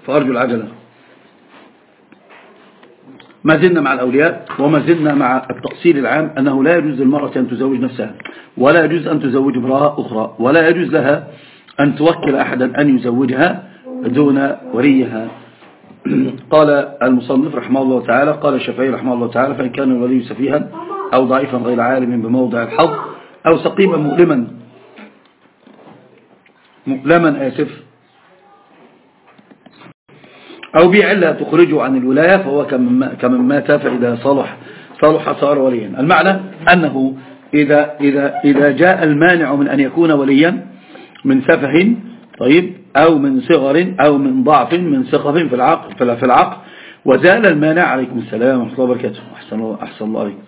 فأرجو العجلة. ما زلنا مع الأولياء، وما زلنا مع التأصيل العام أنه لا يجوز للمرأة أن تزوج نفسها، ولا يجوز أن تزوج امرأة أخرى، ولا يجوز لها أن توكل أحدا أن يزوجها دون وليها. قال المصنف رحمه الله تعالى، قال الشافعي رحمه الله تعالى: فإن كان الولي سفيها أو ضعيفا غير عالم بموضع الحظ أو سقيما مؤلما أو بعلة تخرجه عن الولاية فهو كمن مات فإذا صلح صار وليا. المعنى أنه إذا جاء المانع من أن يكون وليا من سفه، طيب، أو من صغر أو من ضعف من سقف في العقل وزال المانع، عليكم السلام ورحمة الله وبركاته، أحسن الله عليكم،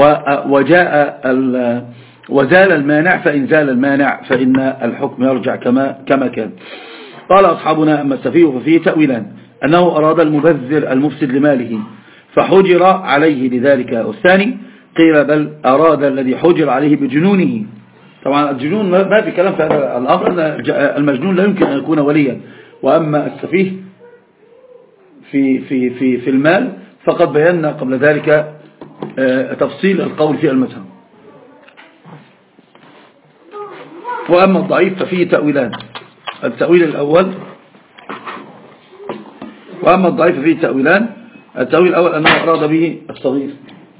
وزال المانع، فإن زال المانع فإن الحكم يرجع كما كان. قال أصحابنا: أما السفيه ففيه تأويلان: أنه أراد المبذر المفسد لماله فحجر عليه لذلك، والثاني قيل بل أراد الذي حجر عليه بجنونه. طبعا الجنون ما في كلام في هذا الأمر، المجنون لا يمكن أن يكون وليا. وأما السفيه في المال فقد بينا قبل ذلك تفصيل القول في المذهب. وأما الضعيف ففيه تأويلان: التأويل الأول، وأما الضعيف فيه تأويلان: التأويل الأول أنه أراد به الصغير.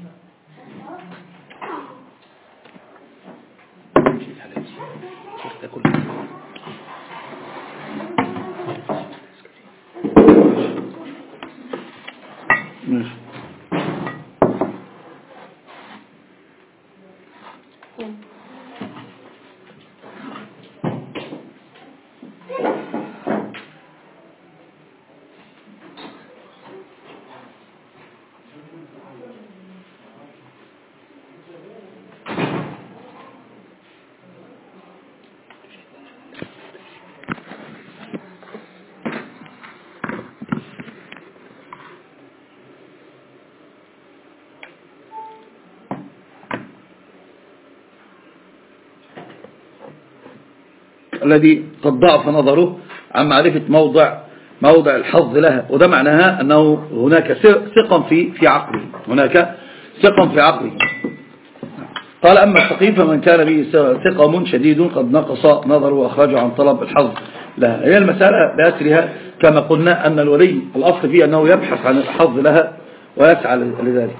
الذي قد ضعف نظره عن معرفة موضع الحظ لها، وده معناها أنه هناك ثقة في عقله، هناك ثقة في عقله. قال: أما السقيم فمن كان به ثقم شديد قد نقص نظره وأخرجه عن طلب الحظ لها. هي المسألة بأسرها كما قلنا أن الولي الأصل فيه أنه يبحث عن الحظ لها ويسعى لذلك.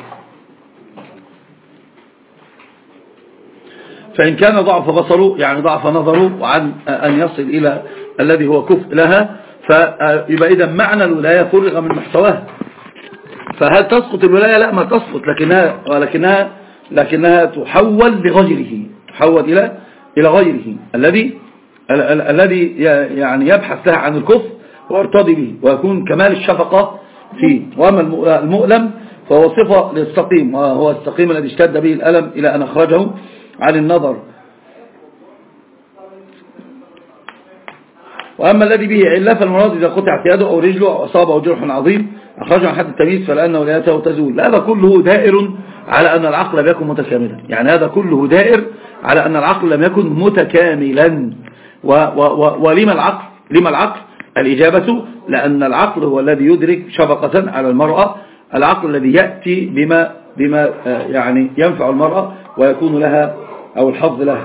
فإن كان ضعف بصره يعني ضعف نظره عن أن يصل إلى الذي هو كفء لها، فيبقى إذا معنى الولاية فرغ من محتواها. فهل تسقط الولاية؟ لا، ما تسقط، لكنها تحول لغيره، تحول إلى غيره الذي يعني يبحث لها عن الكفء ويرتضي به ويكون كمال الشفقة فيه. وأما المؤلم فهو صفة للسقيم، وهو السقيم الذي اشتد به الألم إلى أن أخرجه عن النظر. وأما الذي به علة فالمراد إذا قطعت يده أو رجله أو أصابه جرح عظيم أخرجه عن حد التمييز فلأن ولايته تزول. هذا كله دائر على أن العقل لم يكن متكاملا، يعني هذا كله دائر على أن العقل لم يكن متكاملا. ولما العقل؟ لما العقل؟ الإجابة لأن العقل هو الذي يدرك شفقة على المرأة، العقل الذي يأتي بما يعني ينفع المرأة ويكون لها أو الحظ لها.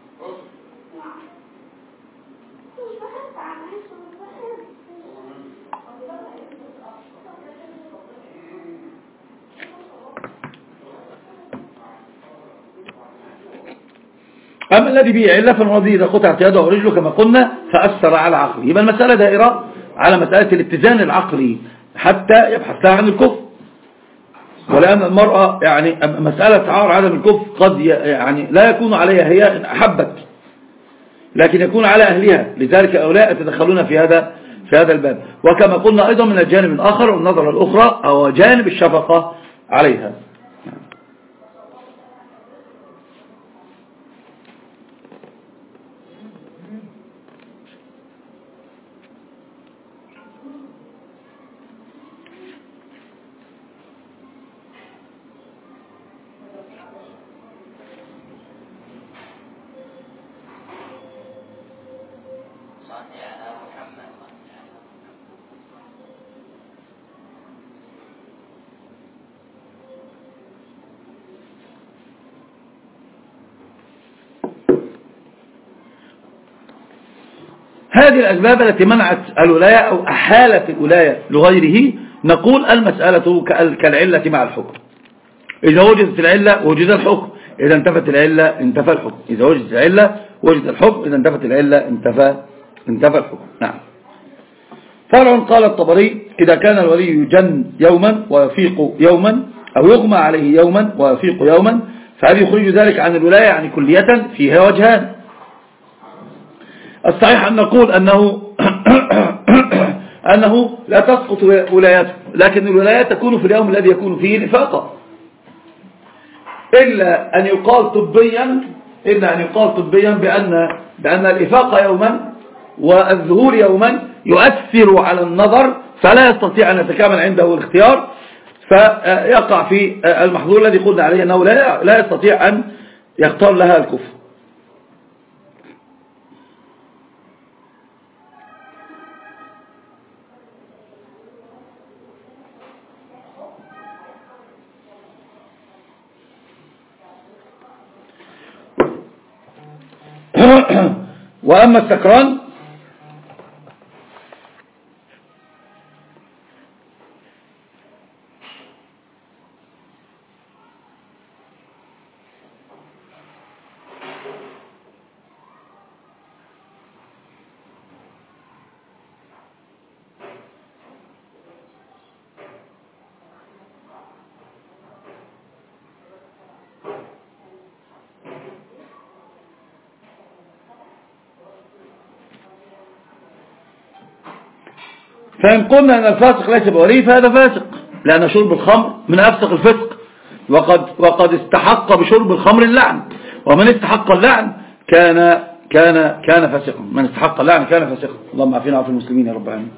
أما الذي به علة فالمراد إذا قطعت يده أو رجله كما قلنا فأثر على عقله. يبقى المسألة دائرة على مسألة الاتزان العقلي حتى يبحث لها عن الكفء. ولأن المرأة يعني مسألة عار عدم الكفء قد يعني لا يكون عليها هي إن أحبت، لكن يكون على أهلها، لذلك أولاء يتدخلون في هذا الباب. وكما قلنا أيضا من الجانب الآخر والنظرة الأخرى أو جانب الشفقة عليها. هذه الأسباب التي منعت الولاية أو أحالت الولاية لغيره، نقول المسألة كالعلة مع الحكم. إذا وجدت العلة وجد الحكم، إذا انتفت العلة انتفى الحكم، إذا وجدت العلة وجد الحكم، إذا انتفت العلة انتفى الحكم. نعم. فرع قال الطبري: إذا كان الولي يجن يوما ويفيق يوما، أو يغمى عليه يوما ويفيق يوما، فهل يخرج ذلك عن الولاية يعني كلية؟ فيها وجهان. الصحيح أن نقول أنه لا تسقط ولايته، لكن الولاية تكون في اليوم الذي يكون فيه الإفاقة، إلا أن يقال طبيا بأن الإفاقة يوما والظهور يوما يؤثر على النظر، فلا يستطيع أن يتكامل عنده الاختيار، فيقع في المحظور الذي قلنا عليه أنه لا يستطيع أن يختار لها الكفر. وأما السكران فإن قلنا أن الفاسق ليس بولي فهذا فاسق، لأن شرب الخمر من أفسق الفسق، وقد استحق بشرب الخمر اللعن، ومن استحق اللعن كان فاسقا، من استحق اللعن كان فاسقا. اللهم عافينا وعافي المسلمين يا رب العالمين.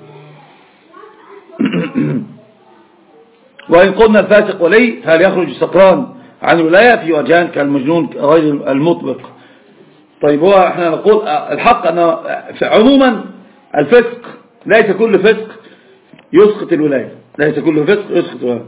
وإن قلنا الفاسق ولي فهل يخرج السكران عن الولاية؟ في وجهان كالمجنون غير المطبق. طيب، هو احنا نقول الحق أن عموما الفسق ليس كل فسق يسقط الولاية، ليس كل فسق يسقط الولاية.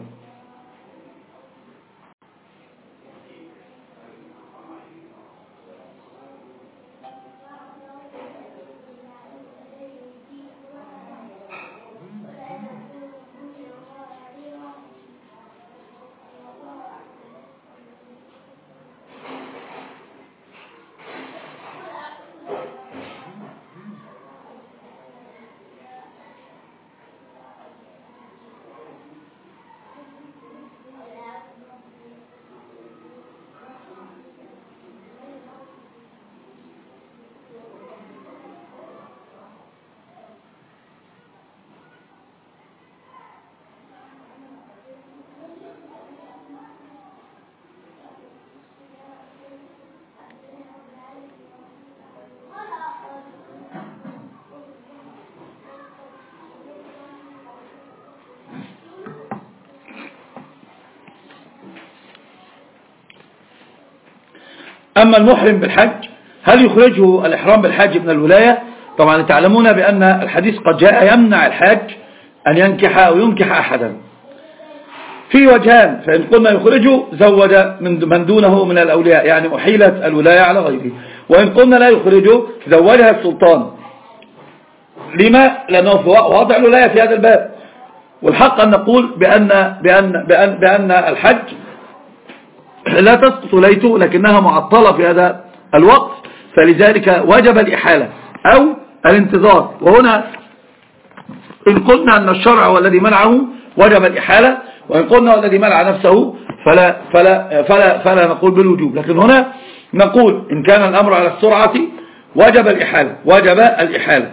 أما المحرم بالحج هل يخرجه الإحرام بالحج من الولاية؟ طبعا تعلمون بأن الحديث قد جاء يمنع الحاج أن ينكح أو ينكح أحدا في وجهان. فإن قلنا يخرجه زوج من دونه من الأولياء، يعني أحيلت الولاية على غيره. وإن قلنا لا يخرجه زوجها السلطان. لما؟ لأنه في وضع الولاية في هذا الباب. والحق أن نقول بأن الحج لا تسقط ولايته، لكنها معطلة في هذا الوقت، فلذلك وجب الإحالة أو الانتظار. وهنا إن قلنا أن الشرع هو الذي منعه وجب الإحالة، وإن قلنا الذي منع نفسه فلا نقول بالوجوب. لكن هنا نقول إن كان الأمر على السرعة وجب الإحالة.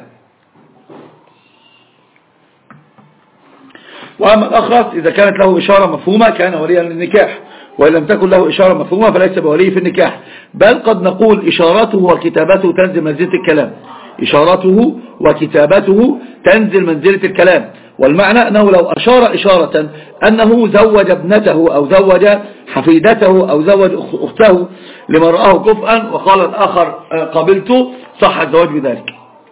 وأما الأخرس إذا كانت له إشارة مفهومة كان وليا للنكاح، وإن لم تكن له إشارة مفهومة فليس بولي في النكاح. بل قد نقول إشارته وكتابته تنزل منزلة الكلام، إشارته وكتابته تنزل منزلة الكلام. والمعنى أنه لو أشار إشارة أنه زوج ابنته أو زوج حفيدته أو زوج أخته لمن رآه كفءا وقال الآخر قبلت، صح الزواج بذلك.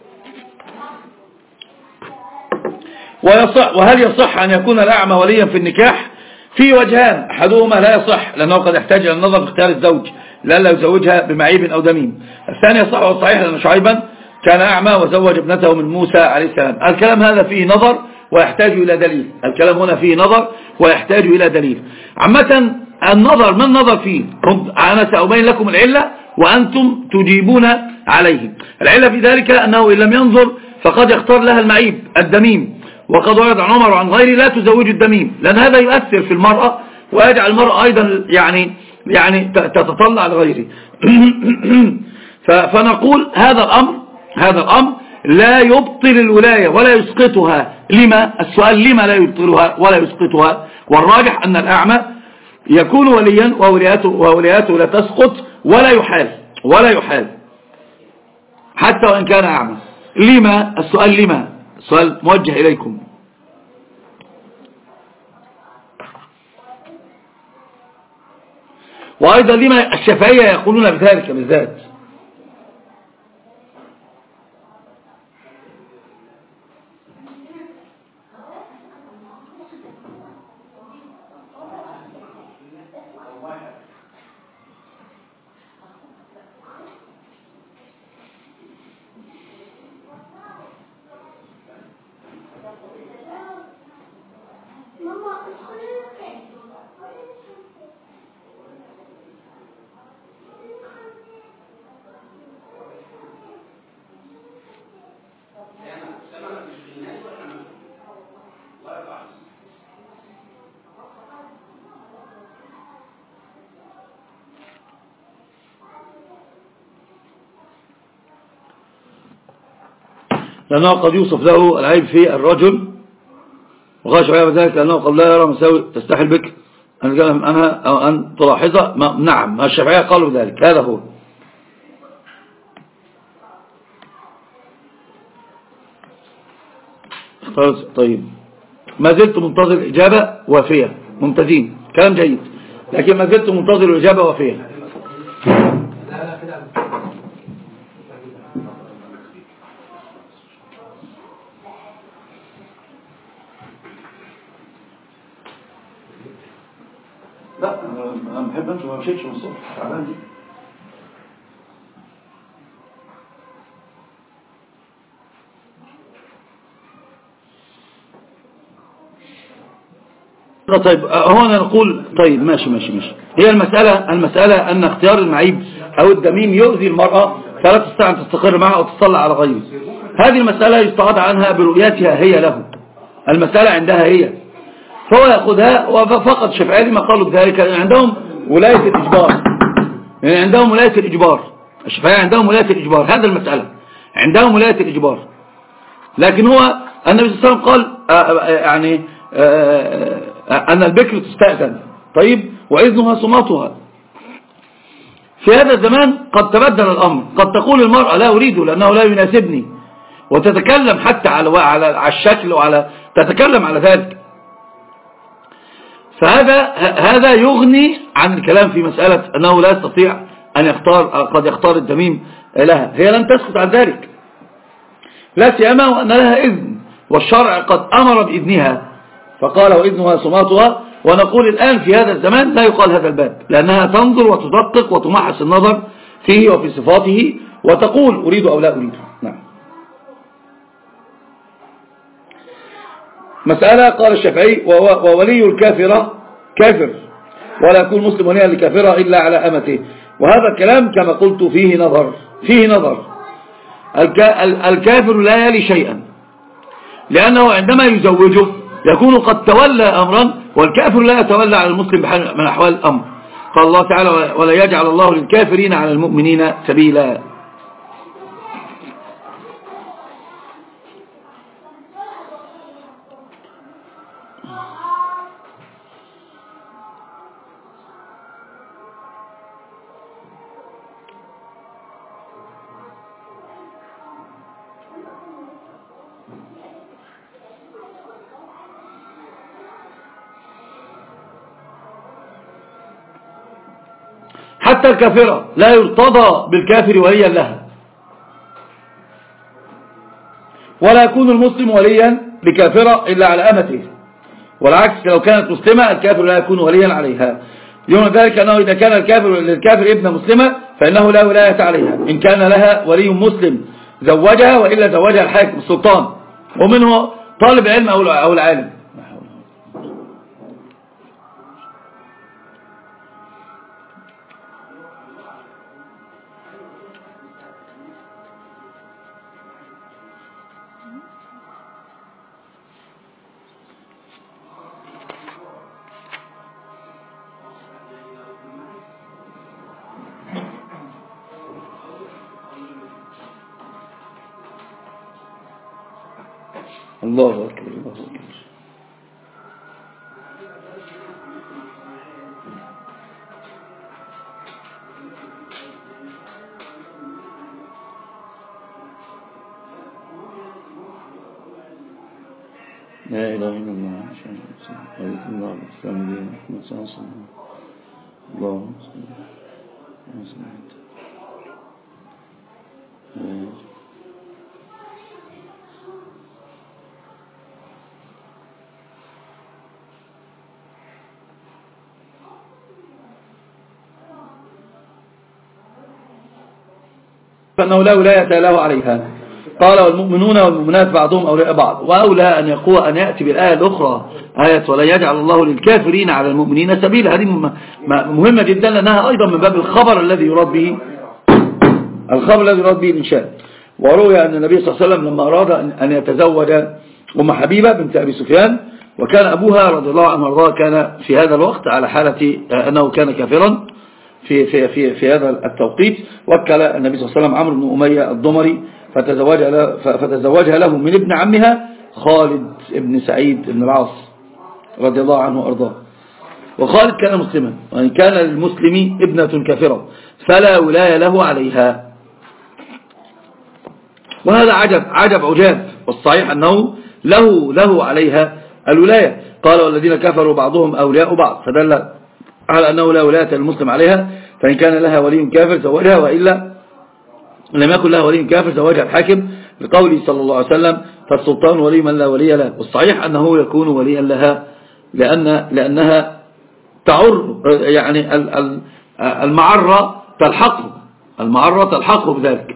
وهل يصح أن يكون الأعمى وليا في النكاح؟ في وجهان، أحدهما لا يصح لأنه قد يحتاج إلى النظر في اختيار الزوج لألا يزوجها بمعيب أو دميم. الثاني يصح والصحيح لأن شعيبا كان أعمى وزوج ابنته من موسى عليه السلام. الكلام هذا فيه نظر ويحتاج إلى دليل. الكلام هنا فيه نظر ويحتاج إلى دليل. عامة النظر، ما النظر فيه؟ أنا سأبين لكم العلة وأنتم تجيبون عليه. العلة في ذلك أنه إن لم ينظر فقد يختار لها المعيب الدميم، وقد ورد عن عمر وعن غيره لا تزوج الدميم، لأن هذا يؤثر في المرأة ويجعل المرأة أيضا يعني تتطلع لغيره. فنقول هذا الأمر لا يبطل الولاية ولا يسقطها. لما؟ السؤال لما لا يبطلها ولا يسقطها؟ والراجح أن الأعمى يكون وليا وولاياته لا تسقط ولا يحال حتى وإن كان أعمى. لما؟ السؤال لما؟ السؤال موجه إليكم. وأيضا لما الشافعية يقولون بذلك بالذات؟ لأنه قد يوصف له العيب في الرجل، وقال شعيب ذلك لأنه قد لا يرى مساوي تستحل بك أن تتكلم عنها أو أن تلاحظها. نعم، الشافعية قالوا ذلك، هذا هو. طيب، ما زلت منتظر الإجابة وافية. ممتازين، كلام جيد، لكن ما زلت منتظر الإجابة وافية. لا أنا بحب أنت ما مشيتش من الصبح تعبان دي. طيب هنا نقول طيب ماشي. هي المسألة أن اختيار المعيب أو الدميم يؤذي المرأة فلا تستطيع أن تستقر معها أو تطلع على غيره. هذه المسألة يستعاض عنها برؤيتها هي له. المسألة عندها هي، فهو يأخذها. وفقط الشافعية ما قالوا بذلك عندهم ولاية الإجبار، يعني عندهم ولاية الإجبار. الشافعية عندهم ولاية الإجبار، هذا المسألة عندهم ولاية الإجبار. لكن هو النبي صلى الله عليه وسلم قال يعني أن البكر تستأذن، طيب، وإذنها صماتها. في هذا الزمان قد تبدل الأمر، قد تقول المرأة لا أريده لأنه لا يناسبني، وتتكلم حتى على الشكل تتكلم على ذلك. فهذا يغني عن الكلام في مسألة أنه لا يستطيع أن قد يختار الدميم لها. هي لن تسكت عن ذلك، لا سيما وأن لها إذن، والشرع قد أمر بإذنها فقال وإذنها صماتها. ونقول الآن في هذا الزمان لا يقال هذا الباب، لأنها تنظر وتدقق وتمحص النظر فيه وفي صفاته وتقول أريد أو لا أريد. نعم. مسألة قال الشافعي وولي الكافرة كافر ولا يكون مسلم وليا لكافرة إلا على أمته. وهذا الكلام كما قلت فيه نظر. الكافر لا يلي شيئا، لأنه عندما يزوجه يكون قد تولى أمرا، والكافر لا يتولى على المسلم بحال من أحوال الأمر. قال الله تعالى ولا يجعل الله للكافرين على المؤمنين سبيلا. حتى الكافرة لا يرتضى بالكافر وليا لها، ولا يكون المسلم وليا لكافرة إلا على أمته، والعكس لو كانت مسلمة الكافر لا يكون وليا عليها. يوم ذلك أنه إذا كان الكافر للكافر ابن مسلمة فإنه لا ولاية عليها إن كان لها ولي مسلم، زوجها، وإلا زوجها الحاكم السلطان، ومنه طالب علم أو العالم. الله أكبر الله أكبر. لا إله إلا الله الله الإسلام دين محمد صلى الله عليه وسلم. اللهم صل وسلم. فأنه لا ولاية له عليها. قال والمؤمنون والمؤمنات بعضهم أولياء بعض. وأولى أن يأتي بالآية الأخرى آية ولا يجعل الله للكافرين على المؤمنين سبيلا. هذه مهمة جدا لأنها أيضا من باب الخبر الذي يراد به الإنشاء. وروي أن النبي صلى الله عليه وسلم لما أراد أن يتزوج أم حبيبة بنت أبي سفيان، وكان أبوها رضي الله عنه وارضاه كان في هذا الوقت على حالة أنه كان كافرا في هذا التوقيت، وكل النبي صلى الله عليه وسلم عمرو بن أمية الضمري فتزوجها له من ابن عمها خالد بن سعيد بن العاص رضي الله عنه وارضاه. وخالد كان مسلما، وإن كان للمسلم ابنة كافرة فلا ولاية له عليها. وهذا عجب، والصحيح أنه له عليها الولاية. قال والذين كفروا بعضهم أولياء بعض، فدل على أنه لا ولاية المسلم عليها، فإن كان لها ولي كافر زوجها، وإلا لم يكن لها ولي كافر زوجها الحاكم، لقوله صلى الله عليه وسلم فالسلطان ولي من لا ولي له. والصحيح أنه يكون وليا لها لأنها تعر، يعني المعرة تلحقه بذلك.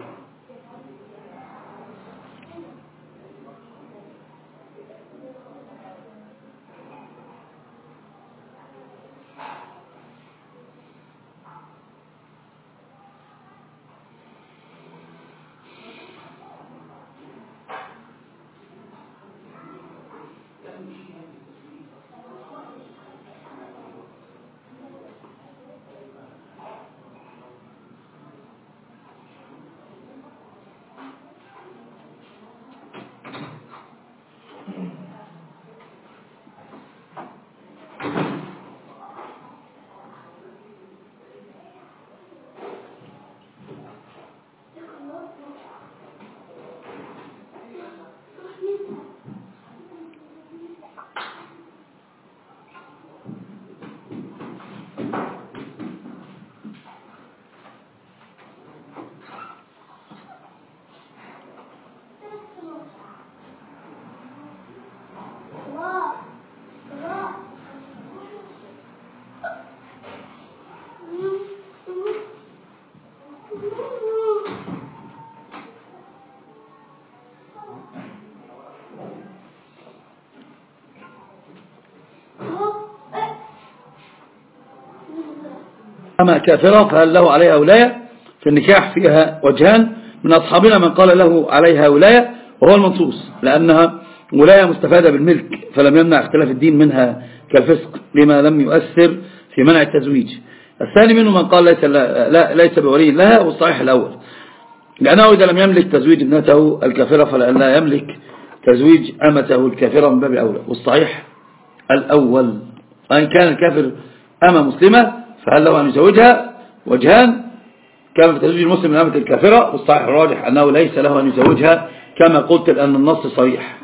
أما كافرة فهل له عليها ولاية؟ في النكاح فيها وجهان، من أصحابنا من قال له عليها ولاية وهو المنصوص، لأنها ولاية مستفادة بالملك، فلم يمنع اختلاف الدين منها كالفسق لما لم يؤثر في منع التزويج. الثاني منه من قال ليس بولي لها، والصحيح الأول، لأنه إذا لم يملك تزويج ابنته الكافرة فلا يملك تزويج أمته الكافرة من باب أولى. والصحيح الأول، وإن كان الكافر أمة مسلمة فهل له أن يزوجها؟ وجهان، كما في تزويج المسلم من أمة الكافرة، والصحيح الراجح أنه ليس له أن يزوجها كما قلت، لأن النص صريح.